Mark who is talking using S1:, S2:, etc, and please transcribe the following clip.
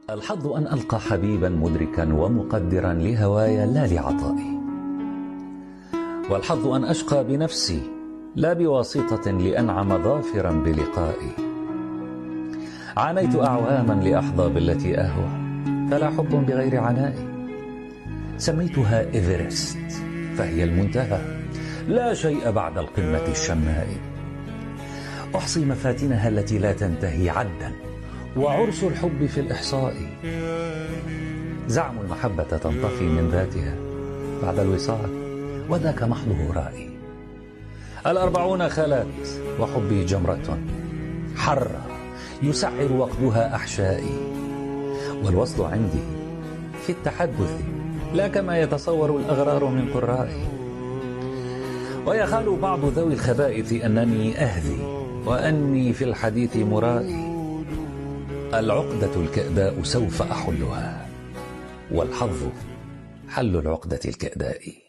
S1: الحظ أن ألقى حبيبا مدركا ومقدرا لهواي لا لعطائي، والحظ أن أشقى بنفسي لا بواسطة لأنعم ظافرا بلقائي. عانيت أعواما لأحظى بالتي أهوى، فلا حب بغير عنائي. سميتها إيفرست فهي المنتهى، لا شيء بعد القمة الشماء. أحصي مفاتنها التي لا تنتهي عدا، وعرس الحب في الإحصاء. زعموا المحبة تنطفي من ذاتها بعد الوصال، وذاك محض هرائي. 40 خلت وحبي جمرة حرة يسعر وقدها أحشائي، والوصل عندي في التحدث لا كما يتصور الأغرار من قرائي. ويخال بعض ذوي الخبائث أنني أهذي وأني في الحديث مرائي. العقدة الكأداء سوف أحلها، والحظ حل العقدة الكأداء.